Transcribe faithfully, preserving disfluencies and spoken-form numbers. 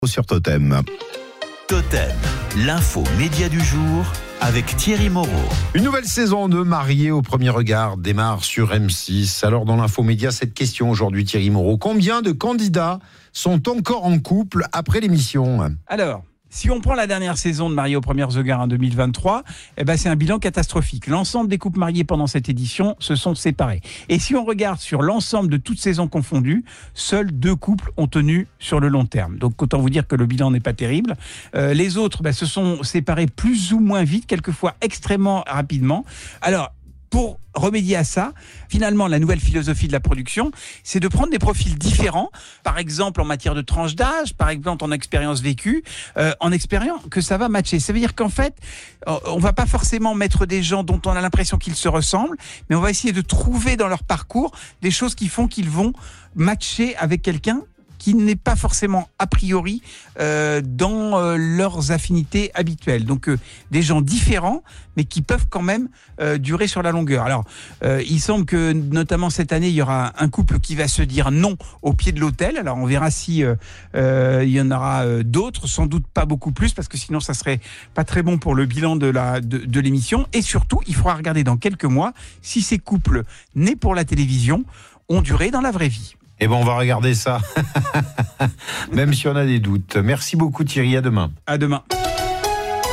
Sur Totem. Totem, l'info média du jour avec Thierry Moreau. Une nouvelle saison de Mariés au premier regard démarre sur M six. Alors dans l'info média, cette question aujourd'hui, Thierry Moreau. Combien de candidats sont encore en couple après l'émission ? Alors, si on prend la dernière saison de Mariés au premier regard en deux mille vingt-trois, eh ben c'est un bilan catastrophique. L'ensemble des couples mariés pendant cette édition se sont séparés. Et si on regarde sur l'ensemble de toutes saisons confondues, seuls deux couples ont tenu sur le long terme. Donc autant vous dire que le bilan n'est pas terrible. Euh, les autres ben, se sont séparés plus ou moins vite, quelquefois extrêmement rapidement. Alors, pour remédier à ça, finalement, la nouvelle philosophie de la production, c'est de prendre des profils différents, par exemple en matière de tranche d'âge, par exemple en expérience vécue, euh, en espérant que ça va matcher. Ça veut dire qu'en fait, on va pas forcément mettre des gens dont on a l'impression qu'ils se ressemblent, mais on va essayer de trouver dans leur parcours des choses qui font qu'ils vont matcher avec quelqu'un qui n'est pas forcément a priori euh, dans euh, leurs affinités habituelles. Donc euh, des gens différents, mais qui peuvent quand même euh, durer sur la longueur. Alors, euh, il semble que notamment cette année, il y aura un couple qui va se dire non au pied de l'autel. Alors on verra si euh, euh, il y en aura euh, d'autres, sans doute pas beaucoup plus, parce que sinon ça serait pas très bon pour le bilan de la de, de l'émission. Et surtout, il faudra regarder dans quelques mois si ces couples nés pour la télévision ont duré dans la vraie vie. Eh bien, on va regarder ça, même si on a des doutes. Merci beaucoup Thierry, à demain. À demain.